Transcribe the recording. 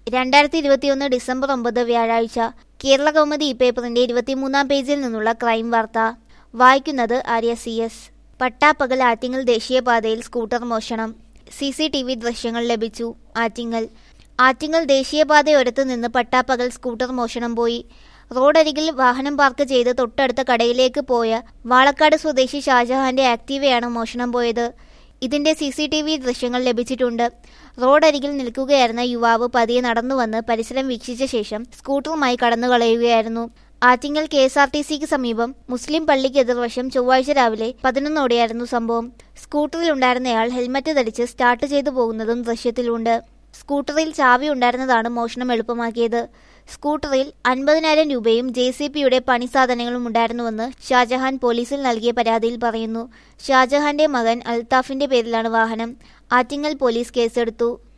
2021 December 9 വ്യാഴാഴ്ച കേരള കൗമുദി പേപ്പറിന്റെ 23-ാം പേജിൽ നിന്നുള്ള ക്രൈം വാർത്ത. വായിക്കുന്നത് ആര്യ CS. പട്ടാപ്പകൽ ആറ്റിങ്ങൽ ദേശീയപാതയിൽ സ്കൂട്ടർ മോഷണം. CCTV ദൃശ്യങ്ങൾ ലഭിച്ചു. ആറ്റിങ്ങൽ ദേശീയപാതയോരത്ത് നിന്ന് പട്ടാപ്പകൽ സ്കൂട്ടർ മോഷണം പോയി. റോഡരികിൽ വാഹനം പാർക്ക് ചെയ്ത് തൊട്ടടുത്ത കടയിലേക്ക് പോയ വാളക്കാട് സ്വദേശി ഷാജഹാന്റെ ആക്ടീവയാണ് മോഷണം പോയത്. ഇതിന്റെ CCTV ദൃശ്യങ്ങൾ ലഭിച്ചിട്ടുണ്ട്. റോഡരികിൽ നിൽക്കുകയായിരുന്ന യുവാവ് പതിയെ നടന്നുവന്ന് പരിസരം വീക്ഷിച്ച ശേഷം സ്കൂട്ടറുമായി കടന്നുകളയുകയായിരുന്നു. ആറ്റിങ്ങൽ KSRTCക്ക് സമീപം മുസ്ലിം പള്ളിക്ക് എതിർവശം ചൊവ്വാഴ്ച രാവിലെ 11:00ഓടെയായിരുന്നു സംഭവം. സ്കൂട്ടറിലുണ്ടായിരുന്നയാൾ ഹെൽമറ്റ് ധരിച്ച് സ്റ്റാർട്ട് ചെയ്തു പോകുന്നതും ദൃശ്യത്തിലുണ്ട്. സ്കൂട്ടറിൽ ചാവി ഉണ്ടായിരുന്നതാണ് മോഷണം എളുപ്പമാക്കിയത്. സ്കൂട്ടറിൽ 50,000 രൂപയും JCBയുടെ പണിസാധനങ്ങളും ഉണ്ടായിരുന്നുവെന്ന് ഷാജഹാൻ പോലീസിൽ നൽകിയ പരാതിയിൽ പറയുന്നു. ഷാജഹാന്റെ മകൻ അൽത്താഫിന്റെ പേരിലാണ് വാഹനം. ആറ്റിങ്ങൽ പോലീസ് കേസെടുത്തു.